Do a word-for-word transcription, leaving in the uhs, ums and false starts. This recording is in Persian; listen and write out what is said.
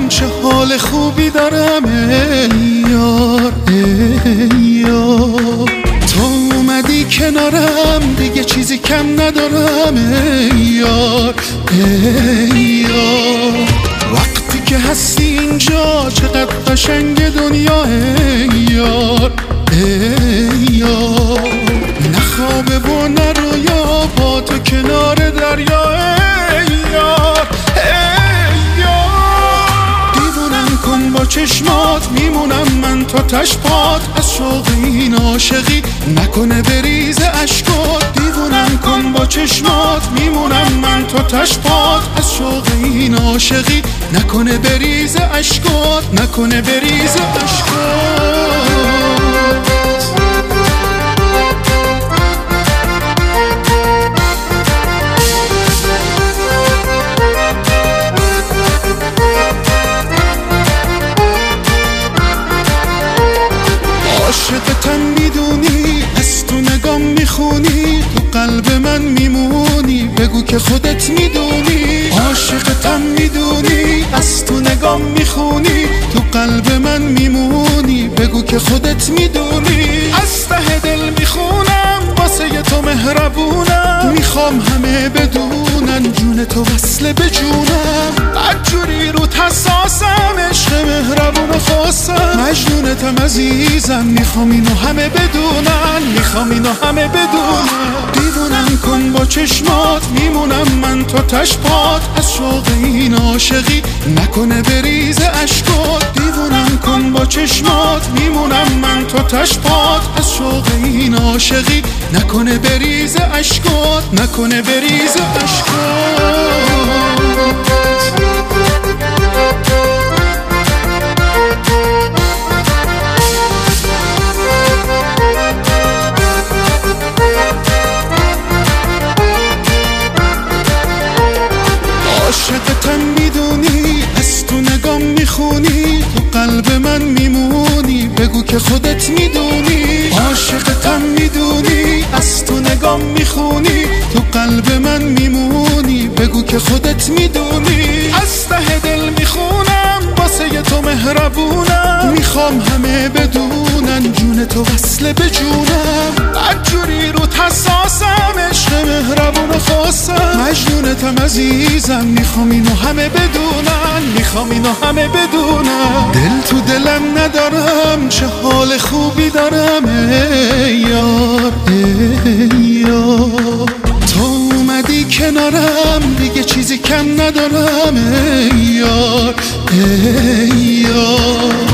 ندارم چه حال خوبی دارم ای یار ای یار. تو اومدی کنارم دیگه چیزی کم ندارم ای یار ای یار. وقتی که هستی اینجا چقدر قشنگ دنیا ای یار ای یار. نه خوابه و نه رویا با تو کنار دریا ای یار ای یار. دیوونم کن با چشمات میمونم من تا تشپات از شوق این عاشقی نکنه بریز اشکات. دیوونم کن با چشمات میمونم من تا تشپات از شوق این عاشقی نکنه بریز اشکات نکنه بریز اشکات. عاشقتم میدونی از تو نگام میخونی تو قلب من میمونی بگو که خودت میدونی. عاشقتم میدونی از تو نگام میخونی تو قلب من میمونی بگو که خودت میدونی. از ته دل میخونم واسه تو مهربونم میخوام همه بدونن جون تو وصله به جونم. بدجوری رو حساسم عشق مهربون و خاصم مجنونتم عزیزم میخوام اینو همه بدونن میخوام اینو همه بدونن. دیوونم کن با چشمات میمونم من تا تشپات از شوق این عاشقی نکنه بریز اشکات. دیوونم کن با چشمات میمونم من تا تشپات از شوق این عاشقی نکنه بریز اشکات نکنه بریز اشکات. عاشقتم میدونی از تو نگام میخونی تو قلب من میمونی بگو که خودت میدونی. عاشقتم میدونی از تو نگام میخونی تو قلب من میمونی بگو که خودت میدونی. از ته دل میخونم واسه تو مهربونم میخوام همه بدونن جون تو وصله به جونم. بدجوری رو حساسم عشق مهربون و خاصم مجنونتم عزیزم میخوام اینو همه بدونن میخوام اینو همه بدونن. دل تو دلم ندارم چه حال خوبی دارم ای یار ای یار. تو اومدی کنارم دیگه چیزی کم ندارم ای یار ای یار.